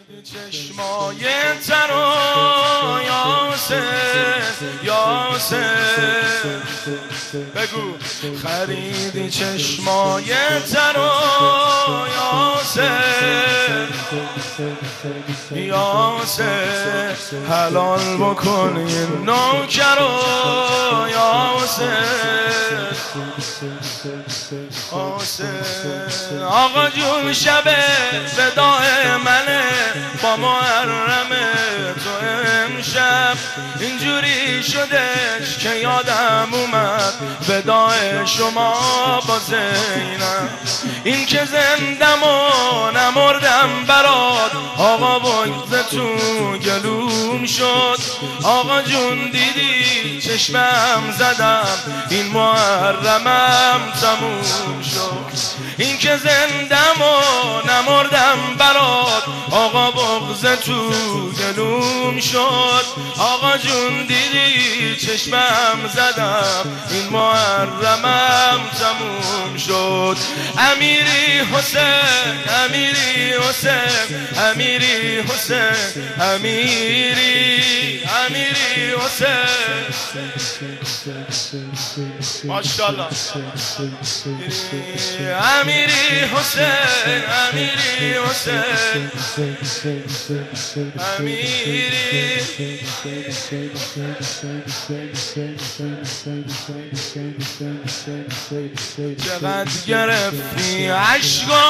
چشمای تر و یاسر بگو خریدی چشمای تر و یاسر حلال بکن این نوکر و یاسر آقا جون شب وداع منه با محرم تو امشب اینجوری شدش که یادم اومد وداع شما با زینب این که زندم و نمردم برات آقا بگذه تو گلوم شد آقا جون دیدی چشمم زدم این محرمم تموم شد این که زندم و نمردم برات آقا بغض تو گلوم شد آقا جون دیدی چشمم زدم این محرمم تموم شد امیری حسین امیری حسین امیری حسین امیری حسین ماشاءالله امیری حسین امیری حسین امیری چقدر گرفتی عشقا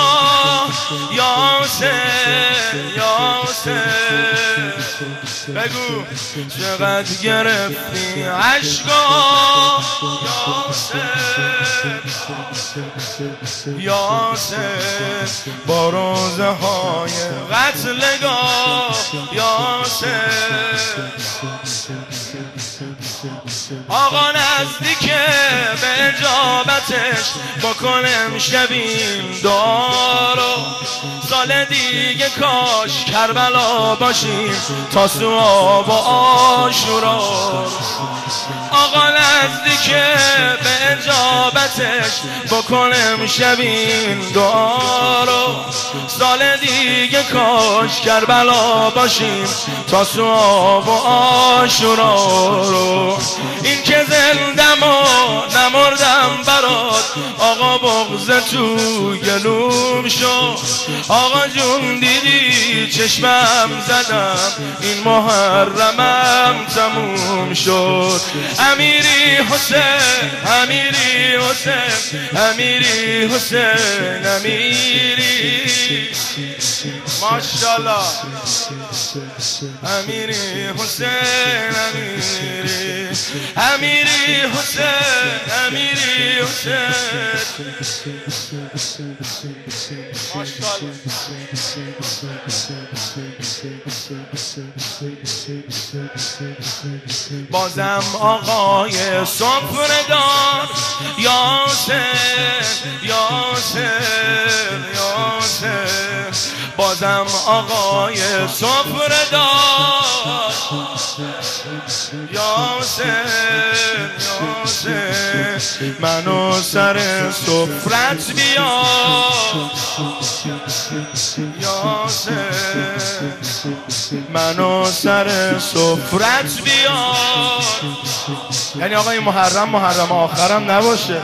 یاسر بگو چقدر گرفتی عشقا یاسر با روزه های قتلگاه یاسر آقا نزدیکه به اجابتش بکنم شبین دارو سال دیگه کاش کربلا باشیم تا سواب و عاشورا آقا نزدیکه به اجابتش بکنم شبین دارو سال دیگه کاش کربلا باشیم تا سواب و عاشورا این که زندم و نمردم برات آقا بغض تو گلوم شد آقا جون دیدی چشمم زدم این محرمم تموم شد امیری حسین امیری حسین امیری حسین امیری ماشاءالله امیری حسین امیری امیری حسین امیری حسین ماشاءالله بازم آقای سفره‌دار یاسر بازم آقای سفره‌دار یاسر منو سر سفرت بیار یاسر منو سر سفرت بیار یعنی آقای محرم آخرم نباشه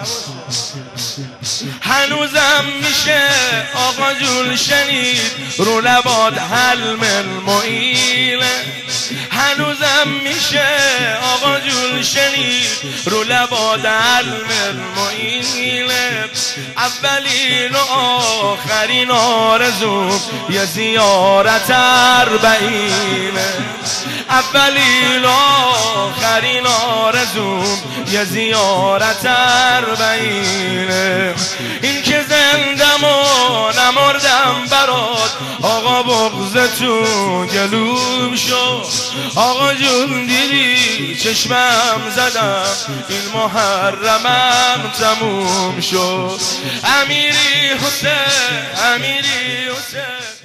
هنوزم میشه آقا جون شنید رو لباد حلم المعیله هنوزم میشه آقا جون شنید رو لباد حلم المعیله اولین و آخرین آرزوم یه زیارت اربعینه اولین و آخرین آرزوم یه زیارت اربعینه این که زندم و نمردم برات آقا بغض تو گلوم شد آقا جون دیدی چشمم زدم این محرمم تموم شد امیری حسین امیری حسین